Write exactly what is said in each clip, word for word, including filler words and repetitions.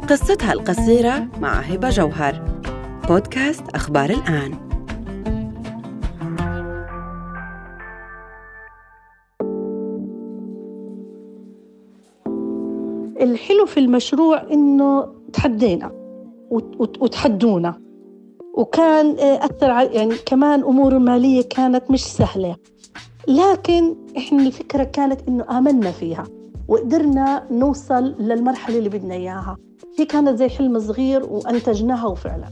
قصتها القصيرة مع هبة جوهر. بودكاست أخبار الآن. الحلو في المشروع إنه تحدينا وتحدونا، وكان أثر على يعني كمان أمور مالية كانت مش سهلة، لكن إحنا الفكرة كانت إنه آمنا فيها وقدرنا نوصل للمرحلة اللي بدنا إياها. هي كانت زي حلم صغير وأنتجناها وفعلا.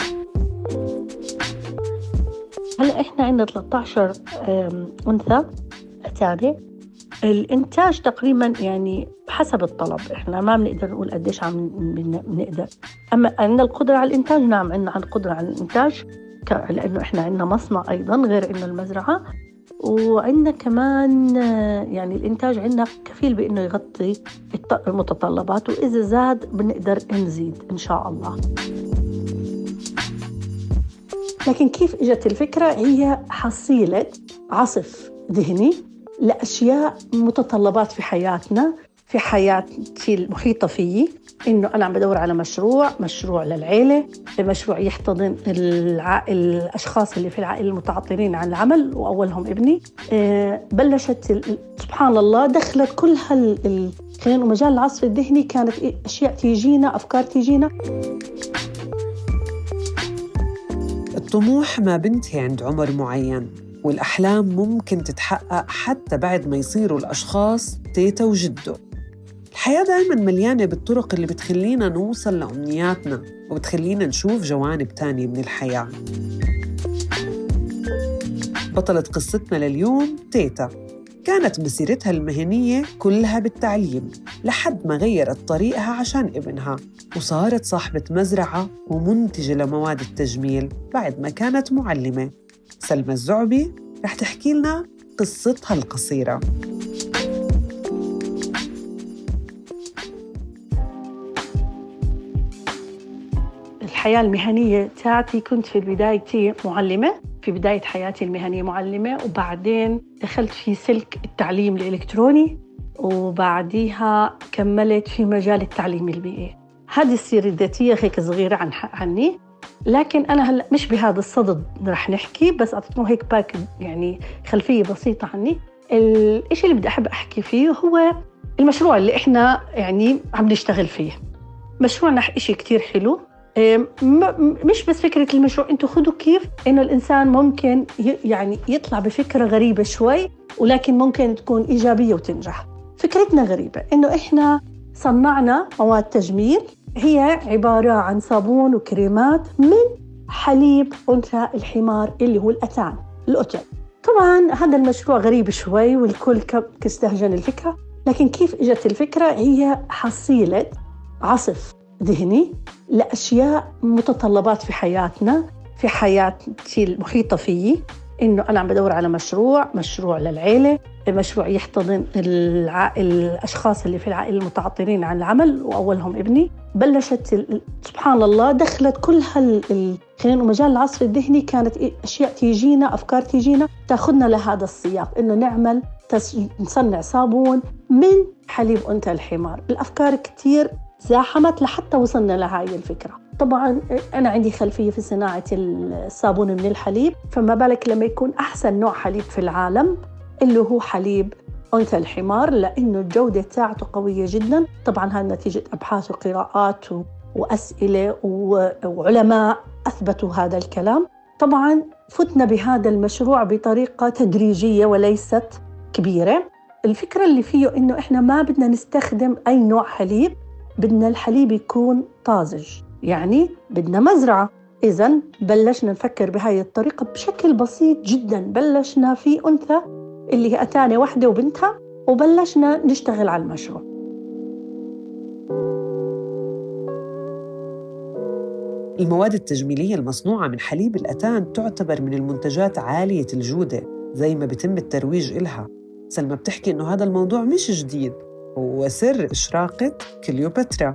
هلأ إحنا عندنا ثلاثة عشر أنثى أتاني. الإنتاج تقريباً يعني حسب الطلب، إحنا ما بنقدر نقول قديش عم بنقدر، أما عندنا القدرة على الإنتاج، نعم عندنا القدرة على الإنتاج لأنه إحنا عندنا مصنع أيضاً غير إنه المزرعة، وعندنا كمان يعني الإنتاج عندنا كفيل بإنه يغطي المتطلبات، وإذا زاد بنقدر نزيد إن شاء الله. لكن كيف إجت الفكرة؟ هي حصيلة عصف ذهني لأشياء متطلبات في حياتنا، في حياتي المحيطة فيي، إنه أنا عم بدور على مشروع مشروع للعيلة، مشروع يحتضن العائل الأشخاص اللي في العائلة المتعطلين عن العمل وأولهم ابني. أه بلشت سبحان الله دخلت كل هال خلينا مجال العصف الذهني، كانت أشياء تيجينا، أفكار تيجينا. الطموح ما بنتهي عند عمر معين، والأحلام ممكن تتحقق حتى بعد ما يصيروا الأشخاص تيتا وجدو. الحياة دائماً مليانة بالطرق اللي بتخلينا نوصل لأمنياتنا وبتخلينا نشوف جوانب تانية من الحياة. بطلة قصتنا لليوم تيتا، كانت مسيرتها المهنية كلها بالتعليم لحد ما غيرت طريقها عشان ابنها، وصارت صاحبة مزرعة ومنتجة لمواد التجميل بعد ما كانت معلمة. سلمى الزعبي رح تحكي لنا قصتها القصيرة. الحياة المهنية تاعتي، كنت في بدايتي معلمة، في بداية حياتي المهنية معلمة، وبعدين دخلت في سلك التعليم الإلكتروني، وبعديها كملت في مجال التعليم البيئي. هذه السيرة الذاتية هيك صغيرة عن عني، لكن أنا هلأ مش بهذا الصدد رح نحكي، بس أعطيكم هيك باك يعني خلفية بسيطة عني. الإشي اللي بدي أحب أحكي فيه هو المشروع اللي إحنا يعني عم نشتغل فيه. مشروعنا إشي كتير حلو، مش بس فكرة المشروع، أنتوا خدوا كيف إنه الإنسان ممكن يعني يطلع بفكرة غريبة شوي، ولكن ممكن تكون إيجابية وتنجح. فكرتنا غريبة إنه إحنا صنعنا مواد تجميل، هي عبارة عن صابون وكريمات من حليب أنثى الحمار اللي هو الأتان الأتن. طبعاً هذا المشروع غريب شوي والكل كاستهجن الفكرة، لكن كيف إجت الفكرة؟ هي حصيلة عصف ذهني لأشياء متطلبات في حياتنا، في حياتي المحيطة فيي، إنه أنا عم بدور على مشروع مشروع للعيلة، مشروع يحتضن العائل الأشخاص اللي في العائلة المتعطلين عن العمل وأولهم ابني. بلشت سبحان الله دخلت كل هال خلينا مجال العصف الذهني، كانت أشياء تيجينا، أفكار تيجينا تأخذنا لهذا السياق، إنه نعمل نصنع صابون من حليب أنثى الحمار. الأفكار كتير زاحمت لحتى وصلنا لهاي الفكرة. طبعاً أنا عندي خلفية في صناعة الصابون من الحليب، فما بالك لما يكون أحسن نوع حليب في العالم اللي هو حليب أنثى الحمار، لأنه الجودة تاعته قوية جداً. طبعاً هذا نتيجة أبحاث وقراءات وأسئلة وعلماء أثبتوا هذا الكلام. طبعاً فتنا بهذا المشروع بطريقة تدريجية وليست كبيرة. الفكرة اللي فيه إنه إحنا ما بدنا نستخدم أي نوع حليب، بدنا الحليب يكون طازج، يعني بدنا مزرعة. إذن بلشنا نفكر بهاي الطريقة بشكل بسيط جداً. بلشنا في أنثى اللي هي أتاني واحدة وبنتها، وبلشنا نشتغل على المشروع. المواد التجميلية المصنوعة من حليب الأتان تعتبر من المنتجات عالية الجودة زي ما بيتم الترويج إلها. سلمى بتحكي إنه هذا الموضوع مش جديد، هو سر إشراقة كليوباترا.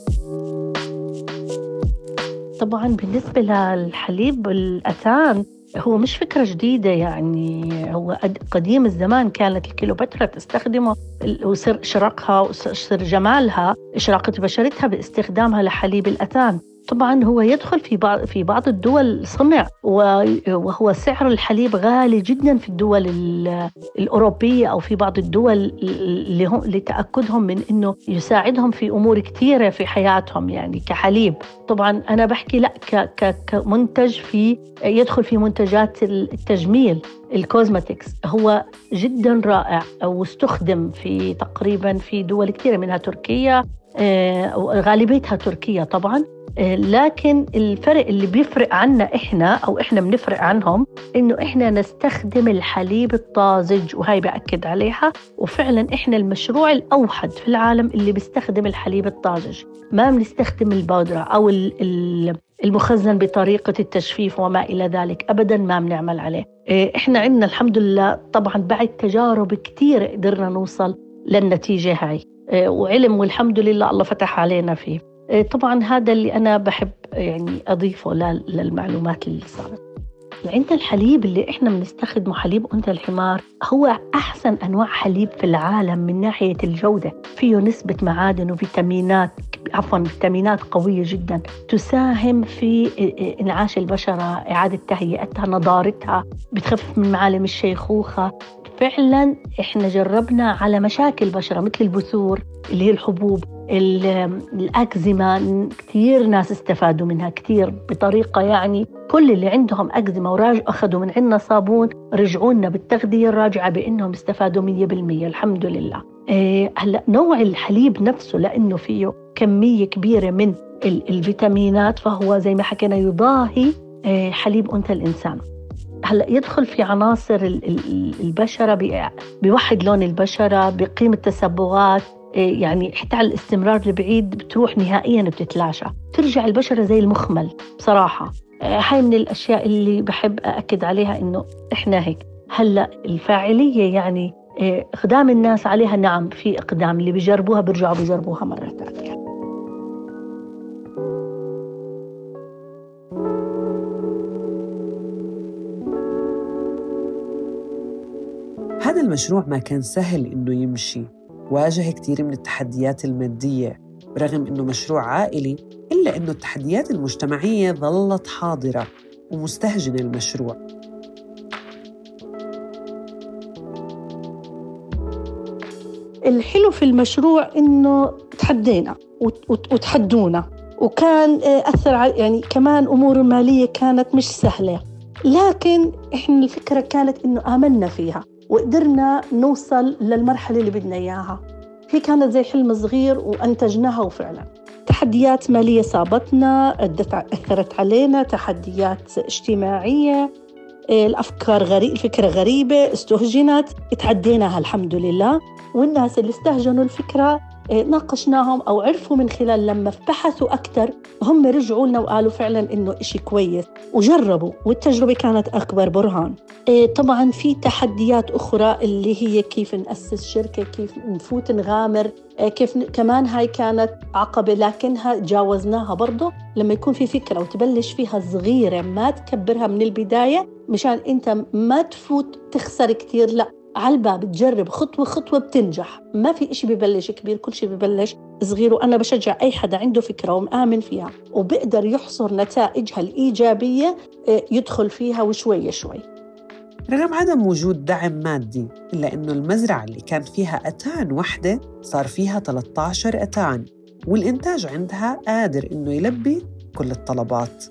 طبعاً بالنسبة للحليب الأتان هو مش فكرة جديدة، يعني هو قديم الزمان كانت الكليوباترا تستخدمه وسر شرقها وسر جمالها إشراقة بشرتها باستخدامها لحليب الأتان. طبعا هو يدخل في بعض في بعض الدول صنع، وهو سعر الحليب غالي جدا في الدول الأوروبية أو في بعض الدول اللي هم لتأكدهم من إنه يساعدهم في أمور كثيرة في حياتهم يعني كحليب. طبعا أنا بحكي لا كمنتج في يدخل في منتجات التجميل الكوزماتيكس، هو جدا رائع واستخدم في تقريبا في دول كثيرة منها تركيا، غالبيتها تركيا طبعا. لكن الفرق اللي بيفرق عنا إحنا أو إحنا بنفرق عنهم إنه إحنا نستخدم الحليب الطازج، وهاي بأكد عليها. وفعلا إحنا المشروع الأوحد في العالم اللي بيستخدم الحليب الطازج، ما بنستخدم البودرة أو المخزن بطريقة التجفيف وما إلى ذلك، أبدا ما بنعمل عليه. إحنا عندنا الحمد لله طبعا بعد تجارب كتير قدرنا نوصل للنتيجة هاي، وعلم والحمد لله الله فتح علينا فيه. طبعا هذا اللي أنا بحب يعني أضيفه للمعلومات اللي صارت. عندنا الحليب اللي إحنا بنستخدمه حليب أنثى الحمار، هو أحسن أنواع حليب في العالم من ناحية الجودة، فيه نسبة معادن وفيتامينات عفوا فيتامينات قوية جدا تساهم في إنعاش البشرة، إعادة تهيئتها، نضارتها، بتخفف من معالم الشيخوخة. فعلا إحنا جربنا على مشاكل البشرة مثل البثور اللي هي الحبوب، الأكزيما، كتير ناس استفادوا منها كتير بطريقة يعني كل اللي عندهم أكزيما وراجع أخذوا من عندنا صابون رجعونا بالتغذية الراجعة بأنهم استفادوا مية بالمية الحمد لله. إيه هلأ نوع الحليب نفسه لأنه فيه كمية كبيرة من الفيتامينات فهو زي ما حكينا يضاهي إيه حليب أنثى الإنسان. هلأ يدخل في عناصر البشرة، بيوحد لون البشرة، بقيم التصبغات، يعني حتى على الاستمرار البعيد بتروح نهائياً بتتلاشى، ترجع البشرة زي المخمل بصراحة. هاي من الأشياء اللي بحب أأكد عليها إنه إحنا هيك. هلأ الفاعلية يعني إقدام الناس عليها، نعم في إقدام، اللي بيجربوها بيرجعوا بيجربوها مرة ثانية. هذا المشروع ما كان سهل إنه يمشي، واجه كتير من التحديات المادية. برغم إنه مشروع عائلي إلا إنه التحديات المجتمعية ظلت حاضرة ومستهجنة المشروع. الحلو في المشروع إنه تحدينا وتحدونا، وكان أثر على يعني كمان أمور مالية كانت مش سهلة، لكن إحنا الفكرة كانت إنه آمنا فيها وقدرنا نوصل للمرحلة اللي بدنا إياها. هي كانت زي حلم صغير وأنتجناها، وفعلا تحديات مالية صابتنا، أثرت علينا، تحديات اجتماعية، الأفكار غريبة، الفكرة غريبة استهجنت، اتعديناها الحمد لله. والناس اللي استهجنوا الفكرة ناقشناهم أو عرفوا من خلال لما بحثوا أكتر، هم رجعوا لنا وقالوا فعلا إنه إشي كويس وجربوا، والتجربة كانت أكبر برهان. طبعا في تحديات أخرى اللي هي كيف نأسس شركة، كيف نفوت نغامر، كيف ن... كمان هاي كانت عقبة، لكنها جاوزناها برضو. لما يكون في فكرة وتبلش فيها صغيرة ما تكبرها من البداية مشان أنت ما تفوت تخسر كتير، لا على الباب تجرب خطوة خطوة بتنجح. ما في إشي ببلش كبير، كل شيء ببلش صغير. وأنا بشجع أي حدا عنده فكرة ومآمن فيها وبقدر يحصر نتائجها الإيجابية يدخل فيها وشوي شوي. رغم عدم وجود دعم مادي، إلا إنه المزرعة اللي كان فيها أتان وحدة صار فيها ثلاثة عشر أتان، والإنتاج عندها قادر إنه يلبي كل الطلبات.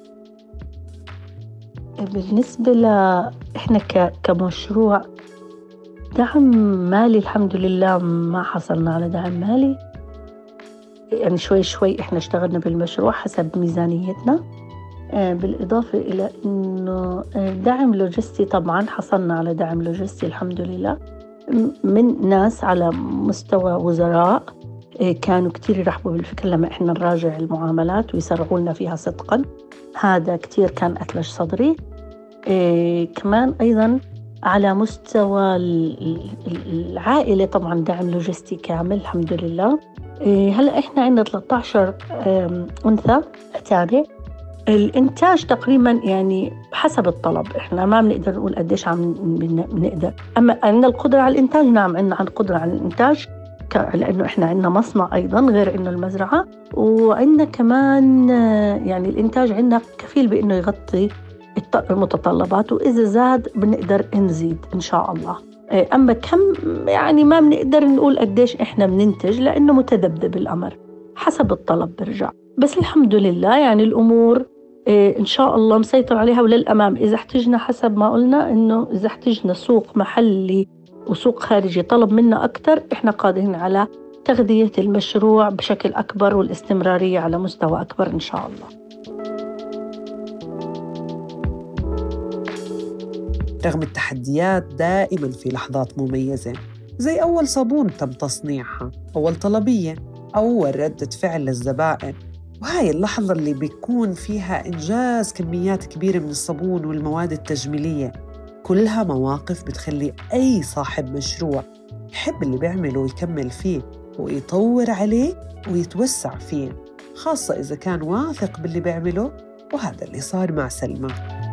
بالنسبة لإحنا كمشروع دعم مالي الحمد لله ما حصلنا على دعم مالي، يعني شوي شوي إحنا اشتغلنا بالمشروع حسب ميزانيتنا. بالإضافة إلى إنه دعم لوجستي، طبعاً حصلنا على دعم لوجستي الحمد لله من ناس على مستوى وزراء كانوا كتير يرحبوا بالفكرة لما إحنا نراجع المعاملات ويسرعوا لنا فيها صدقاً. هذا كتير كان أثلج صدري. كمان أيضاً على مستوى العائلة طبعاً دعم لوجستي كامل الحمد لله. هلأ إحنا عندنا ثلاثة عشر أنثى تانية، الإنتاج تقريباً يعني حسب الطلب، إحنا ما بنقدر نقول قديش عم بنقدر. أما عندنا القدرة على الإنتاج، نعم عندنا القدرة على الإنتاج، لأنه إحنا عندنا مصنع أيضاً غير إنه المزرعة، وعندنا كمان يعني الإنتاج عندنا كفيل بإنه يغطي المتطلبات، وإذا زاد بنقدر نزيد إن شاء الله. أما كم يعني ما بنقدر نقول قديش إحنا بننتج، لأنه متذبذب الأمر حسب الطلب برجع. بس الحمد لله يعني الأمور إن شاء الله مسيطر عليها وللأمام. إذا احتجنا حسب ما قلنا إنه إذا احتجنا سوق محلي وسوق خارجي طلب منا أكتر، إحنا قادرين على تغذية المشروع بشكل أكبر والاستمرارية على مستوى أكبر إن شاء الله. رغم التحديات دائماً في لحظات مميزة، زي أول صابون تم تصنيعها، أول طلبية، أول ردة فعل للزبائن، وهاي اللحظة اللي بيكون فيها إنجاز كميات كبيرة من الصابون والمواد التجميلية. كلها مواقف بتخلي أي صاحب مشروع يحب اللي بيعمله ويكمل فيه ويطور عليه ويتوسع فيه، خاصة إذا كان واثق باللي بيعمله. وهذا اللي صار مع سلمى.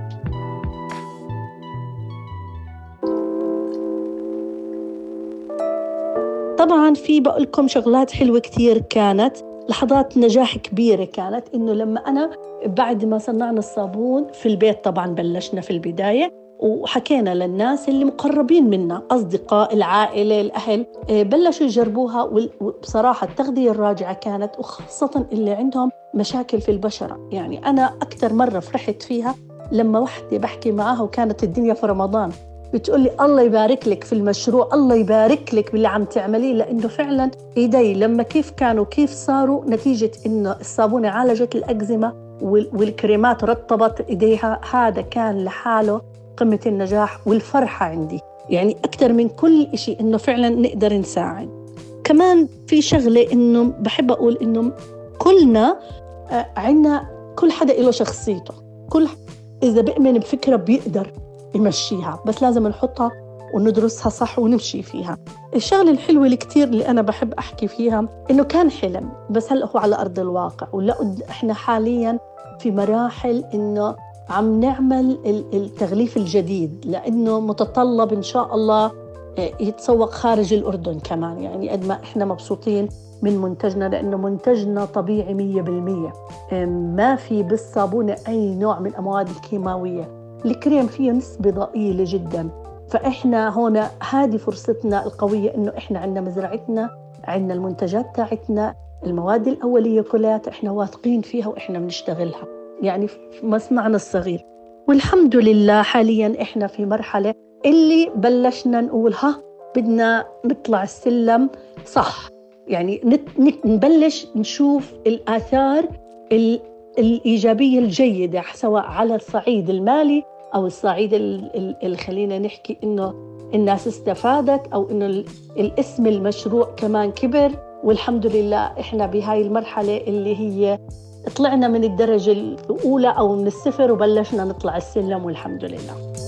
طبعاً في بقولكم شغلات حلوة كتير، كانت لحظات نجاح كبيرة. كانت إنه لما أنا بعد ما صنعنا الصابون في البيت، طبعاً بلشنا في البداية وحكينا للناس اللي مقربين منا، أصدقاء العائلة الأهل، بلشوا يجربوها. وبصراحة التغذية الراجعة كانت، وخاصة اللي عندهم مشاكل في البشرة. يعني أنا أكتر مرة فرحت فيها لما وحدة بحكي معاها وكانت الدنيا في رمضان، بتقول لي الله يبارك لك في المشروع، الله يبارك لك باللي عم تعمليه، لأنه فعلا إيدي لما كيف كانوا كيف صاروا نتيجة إنه الصابونة عالجت الأكزيما والكريمات رطبت إيديها. هذا كان لحاله قمة النجاح والفرحة عندي، يعني أكتر من كل إشي إنه فعلا نقدر نساعد. كمان في شغلة إنه بحب أقول إنه كلنا عنا، كل حدا له شخصيته، كل إذا بيؤمن بفكرة بيقدر يمشيها، بس لازم نحطها وندرسها صح ونمشي فيها. الشغلة الحلوة اللي كتير اللي أنا بحب أحكي فيها إنه كان حلم، بس هلأ هو على أرض الواقع. ولا إحنا حالياً في مراحل إنه عم نعمل التغليف الجديد، لأنه متطلب إن شاء الله يتسوق خارج الأردن كمان. يعني قد ما إحنا مبسوطين من منتجنا، لأنه منتجنا طبيعي مية بالمية، ما في بالصابونة أي نوع من المواد الكيماوية. الكريم فيه نسبة ضئيلة جداً. فإحنا هنا هذه فرصتنا القوية، إنه إحنا عندنا مزرعتنا، عندنا المنتجات تاعتنا، المواد الأولية كلها إحنا واثقين فيها وإحنا بنشتغلها، يعني في مصنعنا الصغير. والحمد لله حالياً إحنا في مرحلة اللي بلشنا نقول ها بدنا نطلع السلم صح، يعني نبلش نشوف الآثار الإيجابية الجيدة، سواء على الصعيد المالي أو الصعيد اللي خلينا نحكي إنه الناس استفادت، أو إنه الاسم المشروع كمان كبر. والحمد لله إحنا بهاي المرحلة اللي هي طلعنا من الدرجة الأولى أو من الصفر وبلشنا نطلع السلم، والحمد لله.